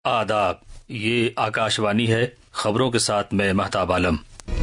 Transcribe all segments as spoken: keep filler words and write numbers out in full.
آداب، یہ آکاشوانی ہے۔ خبروں کے ساتھ میں مہتاب عالم۔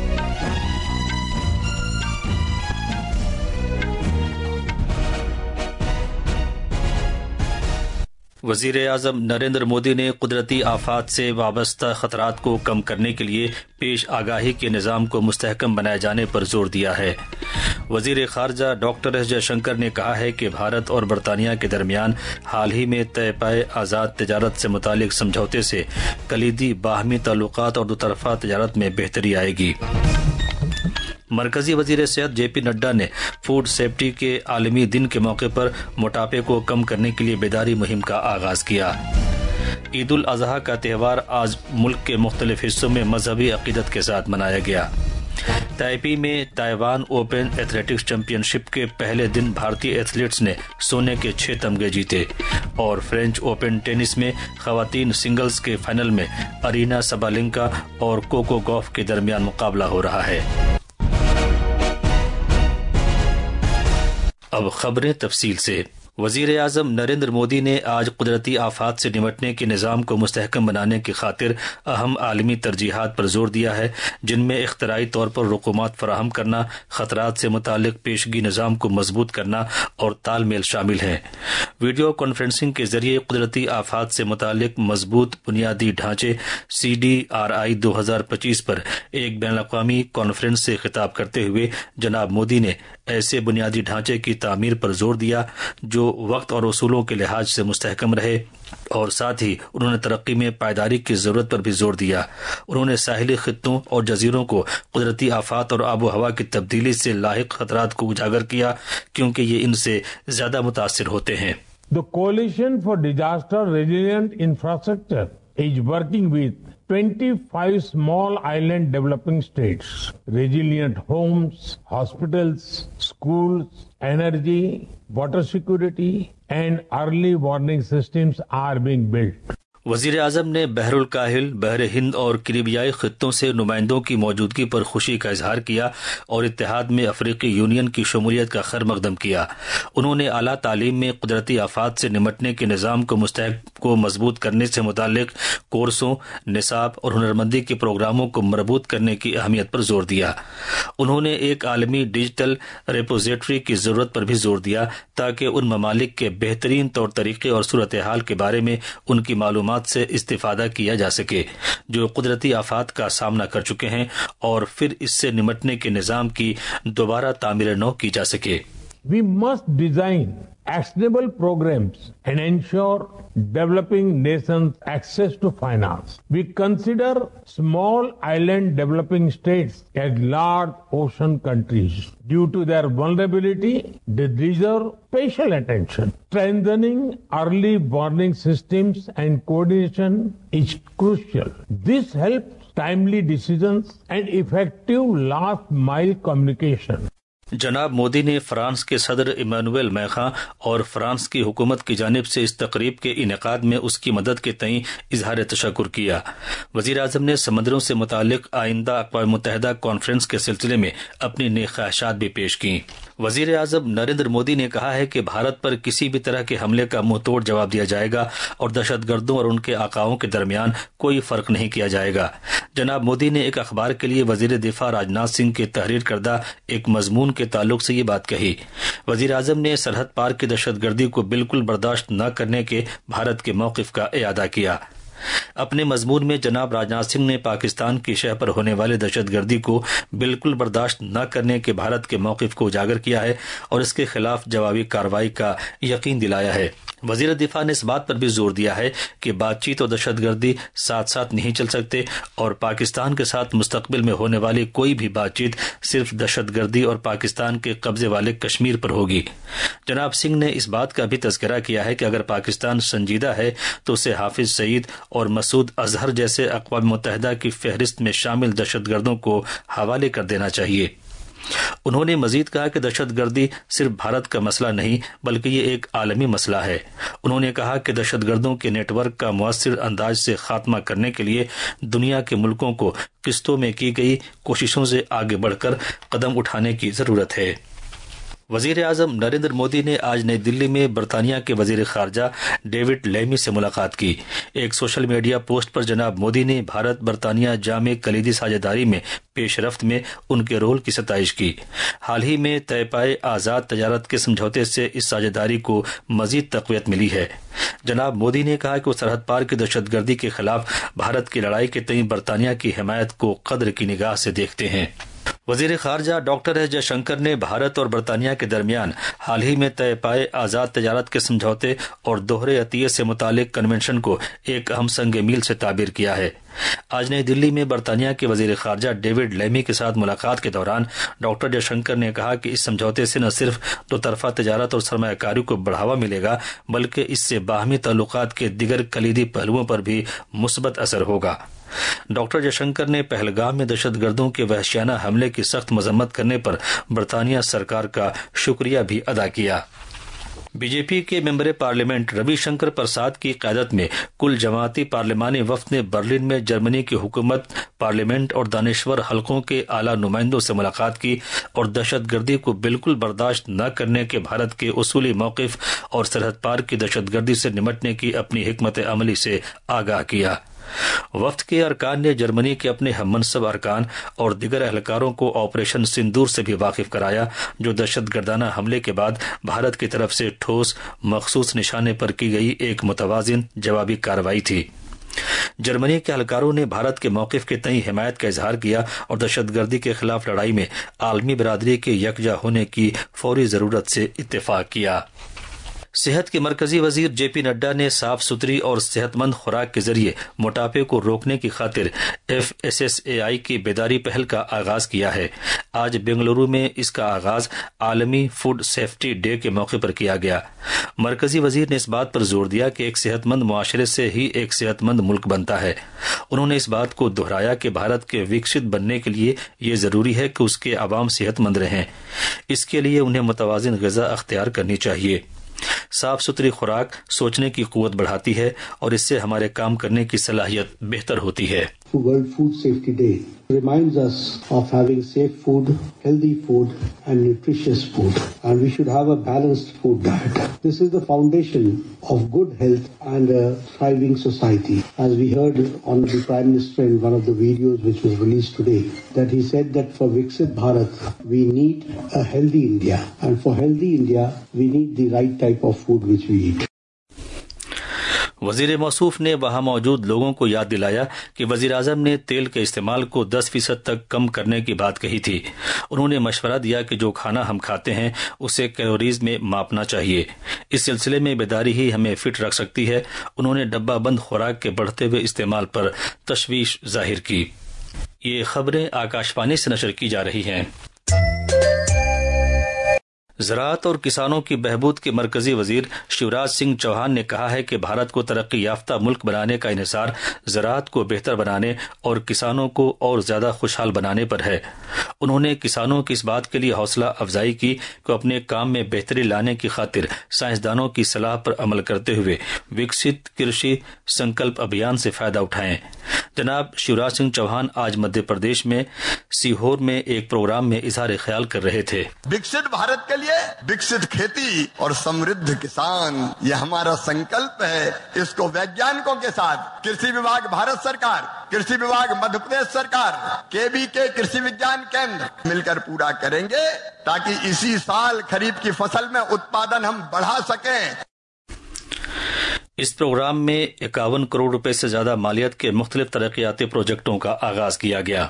وزیر اعظم نریندر مودی نے قدرتی آفات سے وابستہ خطرات کو کم کرنے کے لیے پیش آگاہی کے نظام کو مستحکم بنائے جانے پر زور دیا ہے۔ وزیر خارجہ ڈاکٹر ایس جے شنکر نے کہا ہے کہ بھارت اور برطانیہ کے درمیان حال ہی میں طے پائے آزاد تجارت سے متعلق سمجھوتے سے کلیدی باہمی تعلقات اور دوطرفہ تجارت میں بہتری آئے گی۔ مرکزی وزیر صحت جے پی نڈا نے فوڈ سیفٹی کے عالمی دن کے موقع پر موٹاپے کو کم کرنے کے لیے بیداری مہم کا آغاز کیا۔ عید الاضحیٰ کا تہوار آج ملک کے مختلف حصوں میں مذہبی عقیدت کے ساتھ منایا گیا۔ تائپی میں Taiwan open athletics championship کے پہلے دن بھارتی ایتھلیٹس نے سونے کے چھ تمغے جیتے، اور فرینچ اوپن ٹینس میں خواتین سنگلز کے فائنل میں ارینا سبالنکا اور کوکو گوف کے درمیان مقابلہ ہو رہا ہے۔ اب خبریں تفصیل سے۔ وزیر اعظم نریندر مودی نے آج قدرتی آفات سے نمٹنے کے نظام کو مستحکم بنانے کی خاطر اہم عالمی ترجیحات پر زور دیا ہے، جن میں اختراعی طور پر رقومات فراہم کرنا، خطرات سے متعلق پیشگی نظام کو مضبوط کرنا اور تال میل شامل ہیں۔ ویڈیو کانفرنسنگ کے ذریعے قدرتی آفات سے متعلق مضبوط بنیادی ڈھانچے سی ڈی آر آئی دو ہزار پچیس پر ایک بین الاقوامی کانفرنس سے خطاب کرتے ہوئے جناب مودی نے ایسے بنیادی ڈھانچے کی تعمیر پر زور دیا جو وقت اور اصولوں کے لحاظ سے مستحکم رہے، اور ساتھ ہی انہوں نے ترقی میں پائیداری کی ضرورت پر بھی زور دیا۔ انہوں نے ساحلی خطوں اور جزیروں کو قدرتی آفات اور آب و ہوا کی تبدیلی سے لاحق خطرات کو اجاگر کیا، کیونکہ یہ ان سے زیادہ متاثر ہوتے ہیں۔ The Coalition for Disaster Resilient Infrastructure is working with twenty-five small island developing states. Resilient homes, hospitals, schools, energy, water security, and early warning systems are being built. وزیر اعظم نے بحر الکاہل، بحر ہند اور کریبیائی خطوں سے نمائندوں کی موجودگی پر خوشی کا اظہار کیا اور اتحاد میں افریقی یونین کی شمولیت کا خیر مقدم کیا۔ انہوں نے اعلیٰ تعلیم میں قدرتی آفات سے نمٹنے کے نظام کو مستحکم کو مضبوط کرنے سے متعلق کورسوں، نصاب اور ہنرمندی کے پروگراموں کو مربوط کرنے کی اہمیت پر زور دیا۔ انہوں نے ایک عالمی ڈیجیٹل ریپوزیٹری کی ضرورت پر بھی زور دیا تاکہ ان ممالک کے بہترین طور طریقے اور صورتحال کے بارے میں ان کی معلومات سے استفادہ کیا جا سکے جو قدرتی آفات کا سامنا کر چکے ہیں، اور پھر اس سے نمٹنے کے نظام کی دوبارہ تعمیر نو کی جا سکے۔ We must design actionable programs and ensure developing nations access to finance. We consider small island developing states as large ocean countries. Due to their vulnerability, they deserve special attention. Strengthening early warning systems and coordination is crucial. This helps timely decisions and effective last mile communication. جناب مودی نے France کے صدر Emmanuel Macron اور France کی حکومت کی جانب سے اس تقریب کے انعقاد میں اس کی مدد کے تئیں اظہار تشکر کیا۔ وزیر اعظم نے سمندروں سے متعلق آئندہ اقوام متحدہ کانفرنس کے سلسلے میں اپنی نیک خواہشات بھی پیش کیں۔ وزیر اعظم نریندر مودی نے کہا ہے کہ بھارت پر کسی بھی طرح کے حملے کا منہ توڑ جواب دیا جائے گا اور دہشت گردوں اور ان کے آقاؤں کے درمیان کوئی فرق نہیں کیا جائے گا۔ جناب مودی نے ایک اخبار کے لیے وزیر دفاع راجناتھ سنگھ کی تحریر کردہ ایک مضمون کے تعلق سے یہ بات کہی۔ وزیر اعظم نے سرحد پار کی دہشت گردی کو بالکل برداشت نہ کرنے کے بھارت کے موقف کا اعادہ کیا۔ اپنے مضمون میں جناب راجناتھ سنگھ نے پاکستان کی شہ پر ہونے والے دہشت گردی کو بالکل برداشت نہ کرنے کے بھارت کے موقف کو اجاگر کیا ہے اور اس کے خلاف جوابی کارروائی کا یقین دلایا ہے۔ وزیر دفاع نے اس بات پر بھی زور دیا ہے کہ بات چیت اور دہشت گردی ساتھ ساتھ نہیں چل سکتے، اور پاکستان کے ساتھ مستقبل میں ہونے والی کوئی بھی بات چیت صرف دہشت گردی اور پاکستان کے قبضے والے کشمیر پر ہوگی۔ جناب سنگھ نے اس بات کا بھی تذکرہ کیا ہے کہ اگر پاکستان سنجیدہ ہے تو اسے حافظ سعید اور مسعود اظہر جیسے اقوام متحدہ کی فہرست میں شامل دہشت گردوں کو حوالے کر دینا چاہیے۔ انہوں نے مزید کہا کہ دہشت گردی صرف بھارت کا مسئلہ نہیں بلکہ یہ ایک عالمی مسئلہ ہے۔ انہوں نے کہا کہ دہشت گردوں کے نیٹ ورک کا مؤثر انداز سے خاتمہ کرنے کے لیے دنیا کے ملکوں کو قسطوں میں کی گئی کوششوں سے آگے بڑھ کر قدم اٹھانے کی ضرورت ہے۔ وزیر اعظم نریندر مودی نے آج نئی دلی میں برطانیہ کے وزیر خارجہ ڈیوڈ لیمی سے ملاقات کی۔ ایک سوشل میڈیا پوسٹ پر جناب مودی نے بھارت برطانیہ جامع کلیدی ساجھیداری میں پیش رفت میں ان کے رول کی ستائش کی۔ حال ہی میں طے پائے آزاد تجارت کے سمجھوتے سے اس ساجھیداری کو مزید تقویت ملی ہے۔ جناب مودی نے کہا کہ وہ سرحد پار کی دہشت گردی کے خلاف بھارت کی لڑائی کے تئیں برطانیہ کی حمایت کو قدر کی نگاہ سے دیکھتے ہیں۔ وزیر خارجہ ڈاکٹر ایس جے شنکر نے بھارت اور برطانیہ کے درمیان حال ہی میں طے پائے آزاد تجارت کے سمجھوتے اور دوہرے عطیے سے متعلق کنونشن کو ایک اہم سنگ میل سے تعبیر کیا ہے۔ آج نئی دلی میں برطانیہ کے وزیر خارجہ ڈیوڈ لیمی کے ساتھ ملاقات کے دوران ڈاکٹر جے شنکر نے کہا کہ اس سمجھوتے سے نہ صرف دو طرفہ تجارت اور سرمایہ کاری کو بڑھاوا ملے گا بلکہ اس سے باہمی تعلقات کے دیگر کلیدی پہلوؤں پر بھی مثبت اثر ہوگا۔ ڈاکٹر جے شنکر نے پہلگام میں دہشت گردوں کے وحشیانہ حملے کی سخت مذمت کرنے پر برطانیہ سرکار کا شکریہ بھی ادا کیا۔ بی جے پی کے ممبر پارلیمنٹ روی شنکر پرساد کی قیادت میں کل جماعتی پارلیمانی وفد نے برلن میں جرمنی کی حکومت، پارلیمنٹ اور دانشور حلقوں کے اعلیٰ نمائندوں سے ملاقات کی اور دہشت گردی کو بالکل برداشت نہ کرنے کے بھارت کے اصولی موقف اور سرحد پار کی دہشت گردی سے نمٹنے کی اپنی حکمت عملی سے آگاہ کیا۔ وفد کے ارکان نے جرمنی کے اپنے ہم منصب ارکان اور دیگر اہلکاروں کو آپریشن سندور سے بھی واقف کرایا، جو دہشت گردانہ حملے کے بعد بھارت کی طرف سے ٹھوس مخصوص نشانے پر کی گئی ایک متوازن جوابی کارروائی تھی۔ جرمنی کے اہلکاروں نے بھارت کے موقف کے تئیں حمایت کا اظہار کیا اور دہشت گردی کے خلاف لڑائی میں عالمی برادری کے یکجا ہونے کی فوری ضرورت سے اتفاق کیا۔ صحت کے مرکزی وزیر جے پی نڈا نے صاف ستھری اور صحت مند خوراک کے ذریعے موٹاپے کو روکنے کی خاطر F S S A I کی بیداری پہل کا آغاز کیا ہے۔ آج بنگلورو میں اس کا آغاز عالمی فوڈ سیفٹی ڈے کے موقع پر کیا گیا۔ مرکزی وزیر نے اس بات پر زور دیا کہ ایک صحت مند معاشرے سے ہی ایک صحت مند ملک بنتا ہے۔ انہوں نے اس بات کو دہرایا کہ بھارت کے وکست بننے کے لیے یہ ضروری ہے کہ اس کے عوام صحت مند رہیں۔ اس کے لیے انہیں متوازن غذا اختیار کرنی چاہیے۔ صاف ستھری خوراک سوچنے کی قوت بڑھاتی ہے اور اس سے ہمارے کام کرنے کی صلاحیت بہتر ہوتی ہے۔ World Food Safety Day reminds us of having safe food, healthy food and nutritious food, and we should have a balanced food diet. This is the foundation of good health and a thriving society. As we heard on the Prime Minister in one of the videos which was released today, that he said that for Viksit Bharat we need a healthy India, and for healthy India we need the right type of food which we eat. وزیر موصوف نے وہاں موجود لوگوں کو یاد دلایا کہ وزیر اعظم نے تیل کے استعمال کو دس فیصد تک کم کرنے کی بات کہی تھی۔ انہوں نے مشورہ دیا کہ جو کھانا ہم کھاتے ہیں اسے کیلوریز میں ماپنا چاہیے۔ اس سلسلے میں بیداری ہی ہمیں فٹ رکھ سکتی ہے۔ انہوں نے ڈبہ بند خوراک کے بڑھتے ہوئے استعمال پر تشویش ظاہر کی۔ یہ خبریں آکاش وانی سے نشر کی جا رہی ہیں۔ زراعت اور کسانوں کی بہبود کے مرکزی وزیر شیوراج سنگھ چوہان نے کہا ہے کہ بھارت کو ترقی یافتہ ملک بنانے کا انحصار زراعت کو بہتر بنانے اور کسانوں کو اور زیادہ خوشحال بنانے پر ہے۔ انہوں نے کسانوں کی اس بات کے لیے حوصلہ افزائی کی کہ اپنے کام میں بہتری لانے کی خاطر سائنسدانوں کی صلاح پر عمل کرتے ہوئے وکست کرشی سنکلپ ابھیان سے فائدہ اٹھائیں۔ جناب شیوراج سنگھ چوہان آج مدھیہ پردیش میں سیہور میں ایک پروگرام میں اظہار خیال کر رہے تھے۔ وکست بھارت کے لیے وکست کھیتی اور سمردھ کسان، یہ ہمارا سنکلپ ہے۔ اس کو ویگیانکوں کے ساتھ کرشی وبھاگ بھارت سرکار، کرشی وبھاگ مدھیہ پردیش سرکار، کے بی کے کرشی وگیان کیندر مل کر پورا کریں گے تاکہ اسی سال خریف کی فصل میں اتپادن ہم بڑھا سکیں۔ اس پروگرام میں اکاون کروڑ روپے سے زیادہ مالیت کے مختلف ترقیاتی پروجیکٹوں کا آغاز کیا گیا۔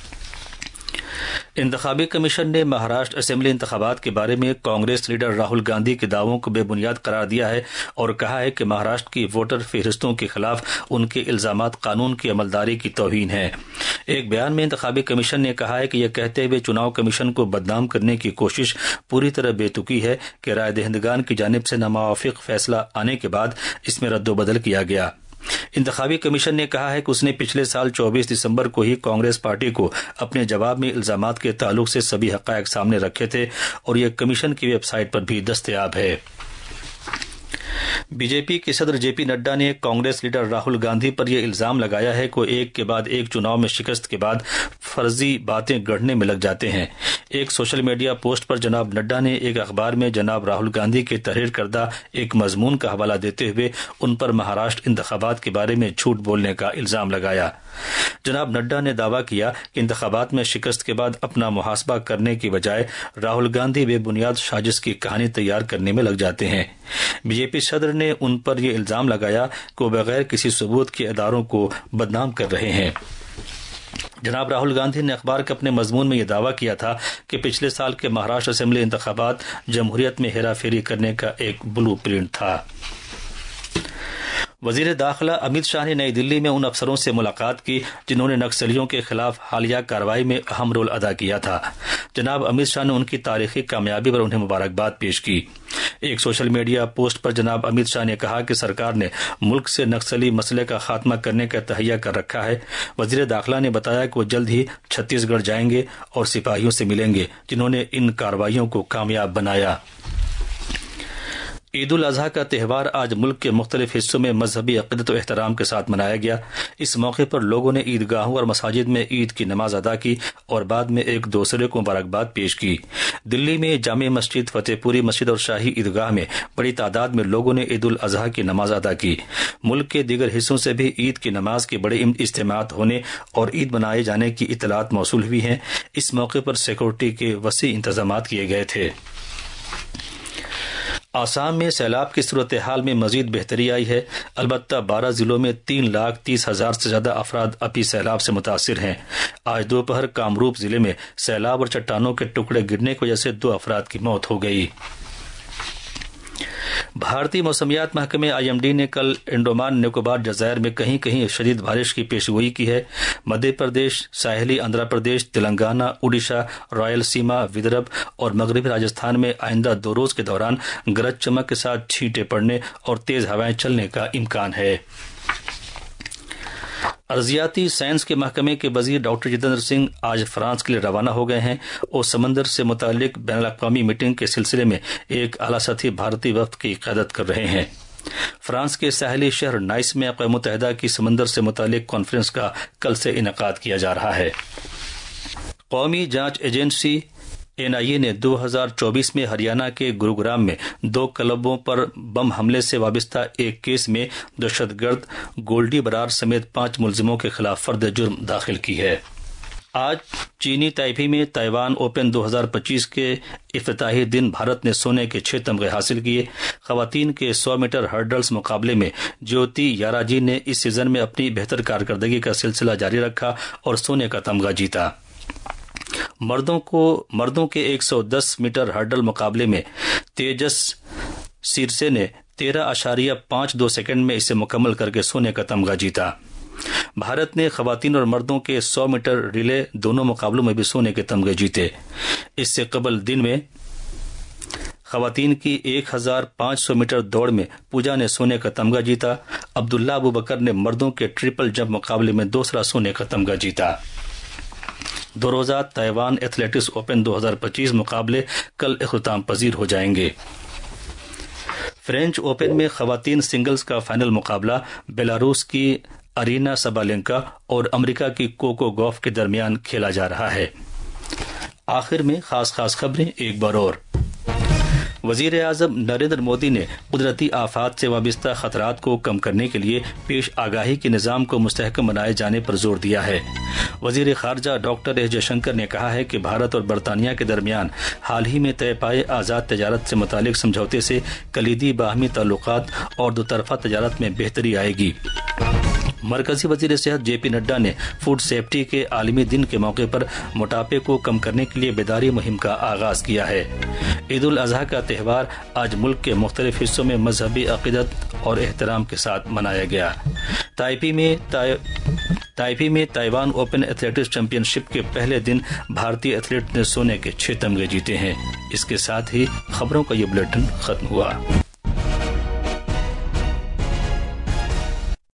انتخابی کمیشن نے مہاراشٹر اسمبلی انتخابات کے بارے میں کانگریس لیڈر راہل گاندھی کے دعووں کو بے بنیاد قرار دیا ہے اور کہا ہے کہ مہاراشٹر کی ووٹر فہرستوں کے خلاف ان کے الزامات قانون کی عملداری کی توہین ہے۔ ایک بیان میں انتخابی کمیشن نے کہا ہے کہ یہ کہتے ہوئے چناؤ کمیشن کو بدنام کرنے کی کوشش پوری طرح بے تکی ہے کہ رائے دہندگان کی جانب سے ناموافق فیصلہ آنے کے بعد اس میں رد و بدل کیا گیا۔ انتخابی کمیشن نے کہا ہے کہ اس نے پچھلے سال چوبیس دسمبر کو ہی کانگریس پارٹی کو اپنے جواب میں الزامات کے تعلق سے سبھی حقائق سامنے رکھے تھے اور یہ کمیشن کی ویب سائٹ پر بھی دستیاب ہے۔ بی جے پی کے صدر جے پی نڈا نے کانگریس لیڈر راہل گاندھی پر یہ الزام لگایا ہے کہ وہ ایک کے بعد ایک چناؤ میں شکست کے بعد فرضی باتیں گڑھنے میں لگ جاتے ہیں۔ ایک سوشل میڈیا پوسٹ پر جناب نڈا نے ایک اخبار میں جناب راہل گاندھی کے تحریر کردہ ایک مضمون کا حوالہ دیتے ہوئے ان پر مہاراشٹر انتخابات کے بارے میں جھوٹ بولنے کا الزام لگایا۔ جناب نڈا نے دعویٰ کیا کہ انتخابات میں شکست کے بعد اپنا محاسبہ کرنے کی بجائے راہل گاندھی بے بنیاد سازش کی کہانی تیار کرنے میں لگ جاتے ہیں۔ بی جے پی صدر نے ان پر یہ الزام لگایا کہ وہ بغیر کسی ثبوت کے اداروں کو بدنام کر رہے ہیں۔ جناب راہل گاندھی نے اخبار کے اپنے مضمون میں یہ دعویٰ کیا تھا کہ پچھلے سال کے مہاراشٹر اسمبلی انتخابات جمہوریت میں ہیرا پھیری کرنے کا ایک بلو پرنٹ تھا۔ وزیر داخلہ امت شاہ نے نئی دلی میں ان افسروں سے ملاقات کی جنہوں نے نکسلیوں کے خلاف حالیہ کارروائی میں اہم رول ادا کیا تھا۔ جناب امت شاہ نے ان کی تاریخی کامیابی پر انہیں مبارکباد پیش کی۔ ایک سوشل میڈیا پوسٹ پر جناب امت شاہ نے کہا کہ سرکار نے ملک سے نکسلی مسئلے کا خاتمہ کرنے کا تہیہ کر رکھا ہے۔ وزیر داخلہ نے بتایا کہ وہ جلد ہی چھتیس گڑھ جائیں گے اور سپاہیوں سے ملیں گے جنہوں نے ان کارروائیوں کو کامیاب بنایا۔ عید الاضحیٰ کا تہوار آج ملک کے مختلف حصوں میں مذہبی عقیدت و احترام کے ساتھ منایا گیا۔ اس موقع پر لوگوں نے عیدگاہوں اور مساجد میں عید کی نماز ادا کی اور بعد میں ایک دوسرے کو مبارکباد پیش کی۔ دلی میں جامع مسجد، فتح پوری مسجد اور شاہی عیدگاہ میں بڑی تعداد میں لوگوں نے عید الاضحیٰ کی نماز ادا کی۔ ملک کے دیگر حصوں سے بھی عید کی نماز کے بڑے اجتماعات ہونے اور عید منائے جانے کی اطلاعات موصول ہوئی ہیں۔ اس موقع پر سیکورٹی کے وسیع انتظامات کیے گئے تھے۔ آسام میں سیلاب کی صورتحال میں مزید بہتری آئی ہے، البتہ بارہ ضلعوں میں تین لاکھ تیس ہزار سے زیادہ افراد ابھی سیلاب سے متاثر ہیں۔ آج دوپہر کامروپ ضلع میں سیلاب اور چٹانوں کے ٹکڑے گرنے کی وجہ سے دو افراد کی موت ہو گئی۔ بھارتی موسمیات محکمے آئی ایم ڈی نے کل انڈومان نکوبار جزائر میں کہیں کہیں شدید بارش کی پیش گوئی کی ہے۔ مدھیہ پردیش، ساحلی آندھرا پردیش، تلنگانہ، اڈیشہ، رائل سیما، ودربھ اور مغربی راجستھان میں آئندہ دو روز کے دوران گرج چمک کے ساتھ چھینٹیں پڑنے اور تیز ہوائیں چلنے کا امکان ہے۔ ارضیاتی سائنس کے محکمے کے وزیر ڈاکٹر جتیندر سنگھ آج فرانس کے لیے روانہ ہو گئے ہیں اور سمندر سے متعلق بین الاقوامی میٹنگ کے سلسلے میں ایک اعلیٰ سطحی بھارتی وفد کی قیادت کر رہے ہیں۔ فرانس کے ساحلی شہر نائس میں اقوام متحدہ کی سمندر سے متعلق کانفرنس کا کل سے انعقاد کیا جا رہا ہے۔ قومی جانچ ایجنسی این آئی اے نے دو ہزار چوبیس میں ہریانہ کے گروگرام میں دو کلبوں پر بم حملے سے وابستہ ایک کیس میں دہشت گرد گولڈی برار سمیت پانچ ملزموں کے خلاف فرد جرم داخل کی ہے۔ آج چینی تائپی میں تائیوان اوپن دو ہزار پچیس کے افتتاحی دن بھارت نے سونے کے چھ تمغے حاصل کیے۔ خواتین کے سو میٹر ہرڈلز مقابلے میں جیوتی یاراجی نے اس سیزن میں اپنی بہتر کارکردگی کا سلسلہ جاری رکھا اور سونے کا تمغہ جیتا۔ مردوں کو مردوں کے ایک سو دس میٹر ہرڈل مقابلے میں تیجس سیرسے نے تیرہ اشاریہ پانچ دو سیکنڈ میں اسے مکمل کر کے سونے کا تمغہ جیتا۔ بھارت نے خواتین اور مردوں کے سو میٹر ریلے دونوں مقابلوں میں بھی سونے کے تمغے جیتے۔ اس سے قبل دن میں خواتین کی ایک ہزار پانچ سو میٹر دوڑ میں پوجا نے سونے کا تمغہ جیتا۔ عبداللہ ابوبکر نے مردوں کے ٹرپل جمپ مقابلے میں دوسرا سونے کا تمغہ جیتا۔ دو روزہ تائیوان ایتھلیٹکس اوپن دو ہزار پچیس مقابلے کل اختتام پذیر ہو جائیں گے۔ فرینچ اوپن میں خواتین سنگلز کا فائنل مقابلہ بیلاروس کی ارینا سبالینکا اور امریکہ کی کوکو گوف کے درمیان کھیلا جا رہا ہے۔ آخر میں خاص خاص خبریں ایک بار اور۔ وزیر اعظم نریندر مودی نے قدرتی آفات سے وابستہ خطرات کو کم کرنے کے لیے پیش آگاہی کے نظام کو مستحکم بنائے جانے پر زور دیا ہے۔ وزیر خارجہ ڈاکٹر ایس جے شنکر نے کہا ہے کہ بھارت اور برطانیہ کے درمیان حال ہی میں طے پائے آزاد تجارت سے متعلق سمجھوتے سے کلیدی باہمی تعلقات اور دو طرفہ تجارت میں بہتری آئے گی۔ مرکزی وزیر صحت جے پی نڈا نے فوڈ سیفٹی کے عالمی دن کے موقع پر موٹاپے کو کم کرنے کے لیے بیداری مہم کا آغاز کیا ہے۔ عید الاضحیٰ کا تہوار آج ملک کے مختلف حصوں میں مذہبی عقیدت اور احترام کے ساتھ منایا گیا۔ تائپی میں تائپی میں Taiwan open athletics championship کے پہلے دن بھارتی ایتھلیٹ نے سونے کے چھ تمغے جیتے ہیں۔ اس کے ساتھ ہی خبروں کا یہ بلیٹن ختم ہوا۔